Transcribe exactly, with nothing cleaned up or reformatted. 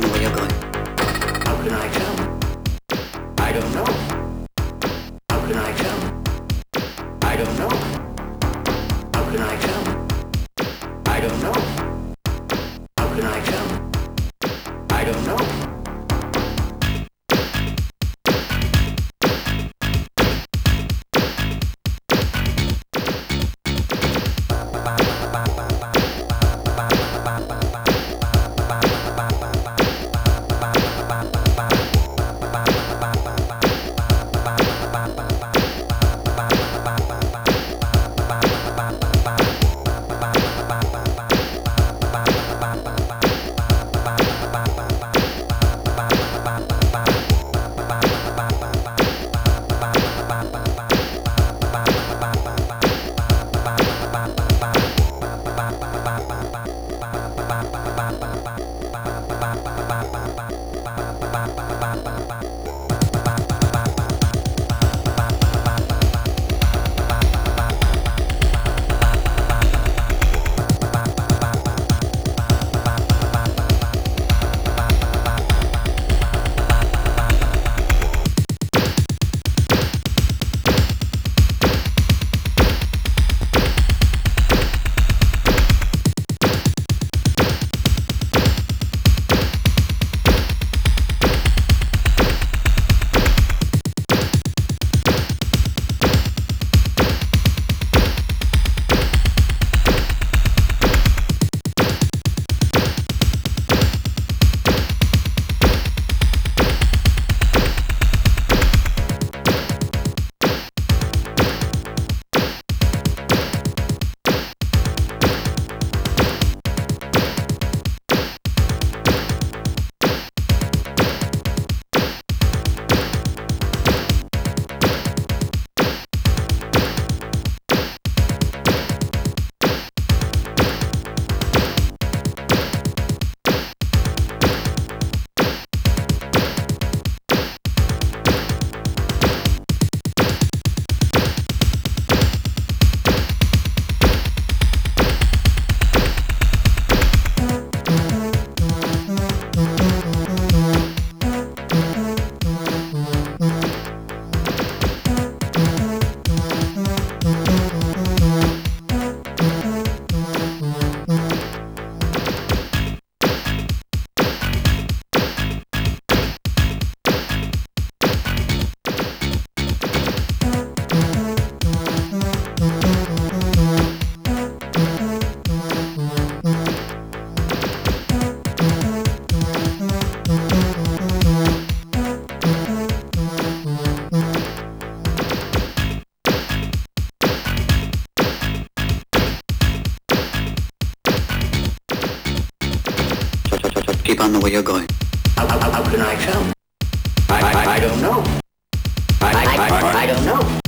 on the way you're going. How can I tell? I don't know. How can I tell? I don't know. How can I tell? I don't know. How can I tell? I don't know. Keep on the way you're going. How, how, how can I tell? I, I, I don't know. I, I, I, I don't know.